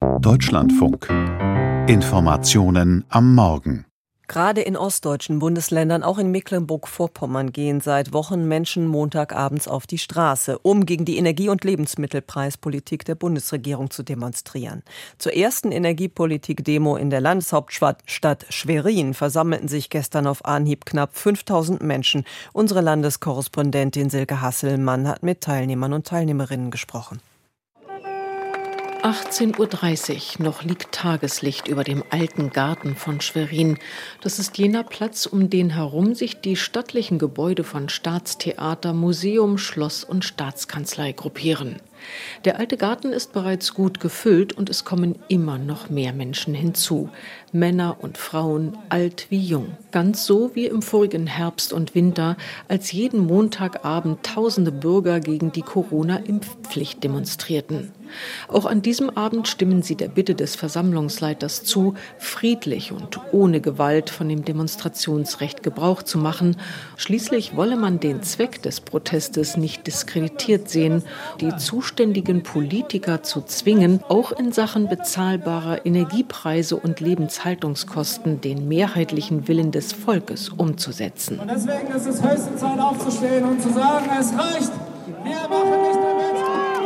Deutschlandfunk. Informationen am Morgen. Gerade in ostdeutschen Bundesländern, auch in Mecklenburg-Vorpommern, gehen seit Wochen Menschen montagabends auf die Straße, um gegen die Energie- und Lebensmittelpreispolitik der Bundesregierung zu demonstrieren. Zur ersten Energiepolitik-Demo in der Landeshauptstadt Schwerin versammelten sich gestern auf Anhieb knapp 5000 Menschen. Unsere Landeskorrespondentin Silke Hasselmann hat mit Teilnehmern und Teilnehmerinnen gesprochen. 18:30 Uhr, noch liegt Tageslicht über dem alten Garten von Schwerin. Das ist jener Platz, um den herum sich die stattlichen Gebäude von Staatstheater, Museum, Schloss und Staatskanzlei gruppieren. Der alte Garten ist bereits gut gefüllt und es kommen immer noch mehr Menschen hinzu. Männer und Frauen, alt wie jung. Ganz so wie im vorigen Herbst und Winter, als jeden Montagabend tausende Bürger gegen die Corona-Impfpflicht demonstrierten. Auch an diesem Abend stimmen sie der Bitte des Versammlungsleiters zu, friedlich und ohne Gewalt von dem Demonstrationsrecht Gebrauch zu machen. Schließlich wolle man den Zweck des Protestes nicht diskreditiert sehen, die zuständigen Politiker zu zwingen, auch in Sachen bezahlbarer Energiepreise und Lebenshaltungskosten den mehrheitlichen Willen des Volkes umzusetzen. Und deswegen ist es höchste Zeit aufzustehen und zu sagen, es reicht, wir machen nicht mehr mit.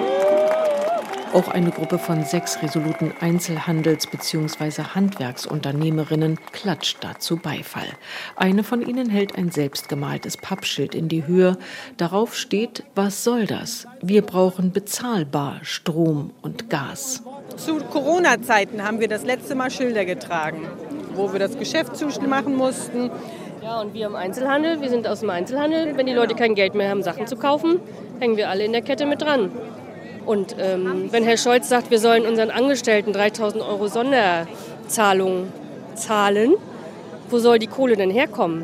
Auch eine Gruppe von 6 resoluten Einzelhandels- bzw. Handwerksunternehmerinnen klatscht dazu Beifall. Eine von ihnen hält ein selbstgemaltes Pappschild in die Höhe. Darauf steht: Was soll das? Wir brauchen bezahlbar Strom und Gas. Zu Corona-Zeiten haben wir das letzte Mal Schilder getragen, wo wir das Geschäft zumachen mussten. Ja, und wir im Einzelhandel, wir sind aus dem Einzelhandel. Wenn die Leute kein Geld mehr haben, Sachen zu kaufen, hängen wir alle in der Kette mit dran. Und wenn Herr Scholz sagt, wir sollen unseren Angestellten 3.000 € Sonderzahlungen zahlen, wo soll die Kohle denn herkommen?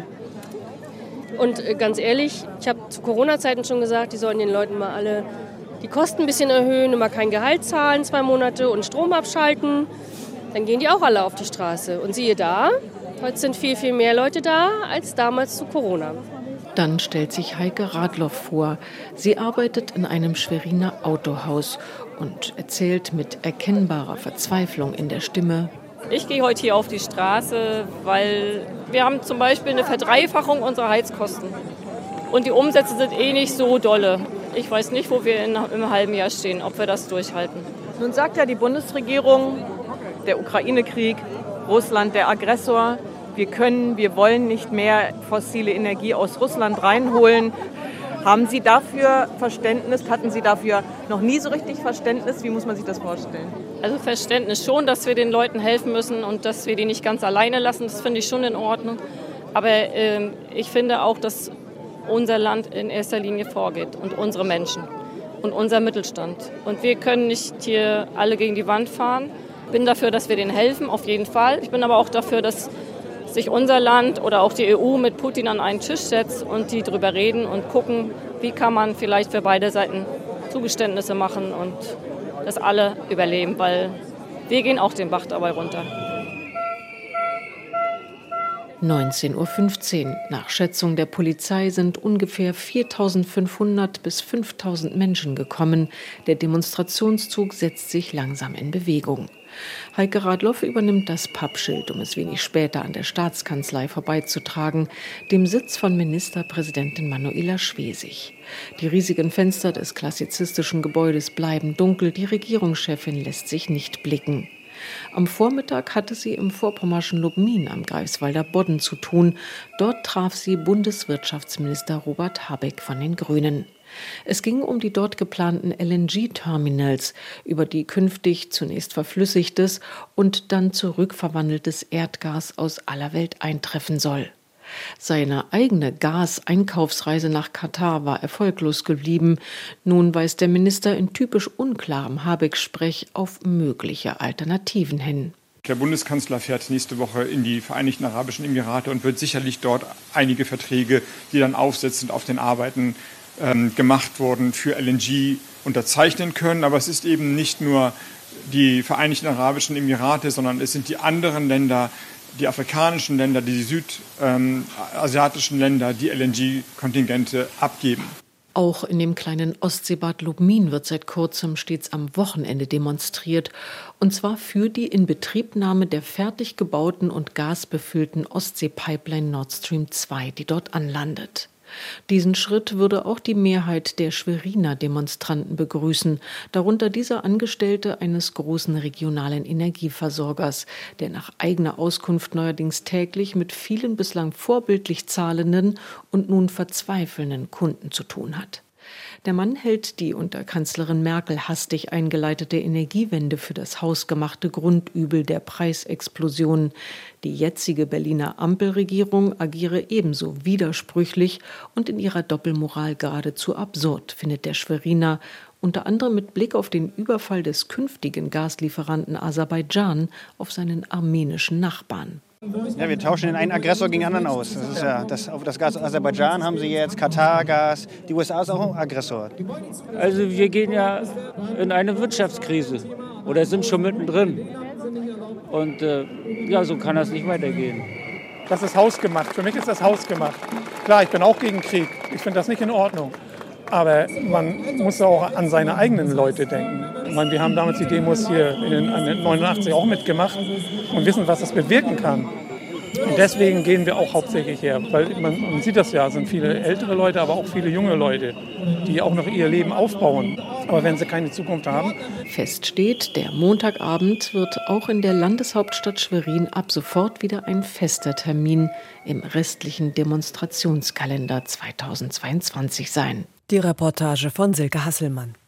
Und ganz ehrlich, ich habe zu Corona-Zeiten schon gesagt, die sollen den Leuten mal alle die Kosten ein bisschen erhöhen und mal kein Gehalt zahlen, 2 Monate und Strom abschalten. Dann gehen die auch alle auf die Straße. Und siehe da, heute sind viel, viel mehr Leute da als damals zu Corona. Dann stellt sich Heike Radloff vor. Sie arbeitet in einem Schweriner Autohaus und erzählt mit erkennbarer Verzweiflung in der Stimme: Ich gehe heute hier auf die Straße, weil wir haben zum Beispiel eine Verdreifachung unserer Heizkosten. Und die Umsätze sind nicht so dolle. Ich weiß nicht, wo wir im halben Jahr stehen, ob wir das durchhalten. Nun sagt ja die Bundesregierung, der Ukraine-Krieg, Russland der Aggressor, wir wollen nicht mehr fossile Energie aus Russland reinholen. Haben Sie dafür Verständnis? Hatten Sie dafür noch nie so richtig Verständnis? Wie muss man sich das vorstellen? Also Verständnis schon, dass wir den Leuten helfen müssen und dass wir die nicht ganz alleine lassen. Das finde ich schon in Ordnung. Aber ich finde auch, dass unser Land in erster Linie vorgeht und unsere Menschen und unser Mittelstand. Und wir können nicht hier alle gegen die Wand fahren. Ich bin dafür, dass wir denen helfen, auf jeden Fall. Ich bin aber auch dafür, dass sich unser Land oder auch die EU mit Putin an einen Tisch setzt und die drüber reden und gucken, wie kann man vielleicht für beide Seiten Zugeständnisse machen und dass alle überleben, weil wir gehen auch den Bach dabei runter. 19:15 Uhr. Nach Schätzung der Polizei sind ungefähr 4.500 bis 5.000 Menschen gekommen. Der Demonstrationszug setzt sich langsam in Bewegung. Heike Radloff übernimmt das Pappschild, um es wenig später an der Staatskanzlei vorbeizutragen, dem Sitz von Ministerpräsidentin Manuela Schwesig. Die riesigen Fenster des klassizistischen Gebäudes bleiben dunkel, die Regierungschefin lässt sich nicht blicken. Am Vormittag hatte sie im vorpommerschen Lubmin am Greifswalder Bodden zu tun. Dort traf sie Bundeswirtschaftsminister Robert Habeck von den Grünen. Es ging um die dort geplanten LNG-Terminals, über die künftig zunächst verflüssigtes und dann zurückverwandeltes Erdgas aus aller Welt eintreffen soll. Seine eigene Gaseinkaufsreise nach Katar war erfolglos geblieben. Nun weist der Minister in typisch unklarem Habeck-Sprech auf mögliche Alternativen hin. Der Bundeskanzler fährt nächste Woche in die Vereinigten Arabischen Emirate und wird sicherlich dort einige Verträge, die dann aufsetzend auf den Arbeiten gemacht wurden, für LNG unterzeichnen können. Aber es ist eben nicht nur die Vereinigten Arabischen Emirate, sondern es sind die anderen Länder, die afrikanischen Länder, die südasiatischen Länder, die LNG-Kontingente abgeben. Auch in dem kleinen Ostseebad Lubmin wird seit kurzem stets am Wochenende demonstriert. Und zwar für die Inbetriebnahme der fertig gebauten und gasbefüllten Ostsee-Pipeline Nord Stream 2, die dort anlandet. Diesen Schritt würde auch die Mehrheit der Schweriner Demonstranten begrüßen, darunter dieser Angestellte eines großen regionalen Energieversorgers, der nach eigener Auskunft neuerdings täglich mit vielen bislang vorbildlich zahlenden und nun verzweifelnden Kunden zu tun hat. Der Mann hält die unter Kanzlerin Merkel hastig eingeleitete Energiewende für das hausgemachte Grundübel der Preisexplosion. Die jetzige Berliner Ampelregierung agiere ebenso widersprüchlich und in ihrer Doppelmoral geradezu absurd, findet der Schweriner, unter anderem mit Blick auf den Überfall des künftigen Gaslieferanten Aserbaidschan auf seinen armenischen Nachbarn. Ja, wir tauschen den einen Aggressor gegen den anderen aus. Das ist ja, auf das Gas aus Aserbaidschan haben sie jetzt Katar-Gas. Die USA ist auch ein Aggressor. Also wir gehen ja in eine Wirtschaftskrise oder sind schon mittendrin. Und ja, so kann das nicht weitergehen. Das ist hausgemacht. Für mich ist das hausgemacht. Klar, ich bin auch gegen Krieg. Ich finde das nicht in Ordnung. Aber man muss auch an seine eigenen Leute denken. Ich meine, wir haben damals die Demos hier in 89 auch mitgemacht und wissen, was das bewirken kann. Und deswegen gehen wir auch hauptsächlich her. Weil man sieht das ja, es sind viele ältere Leute, aber auch viele junge Leute, die auch noch ihr Leben aufbauen. Aber wenn sie keine Zukunft haben. Fest steht, der Montagabend wird auch in der Landeshauptstadt Schwerin ab sofort wieder ein fester Termin im restlichen Demonstrationskalender 2022 sein. Die Reportage von Silke Hasselmann.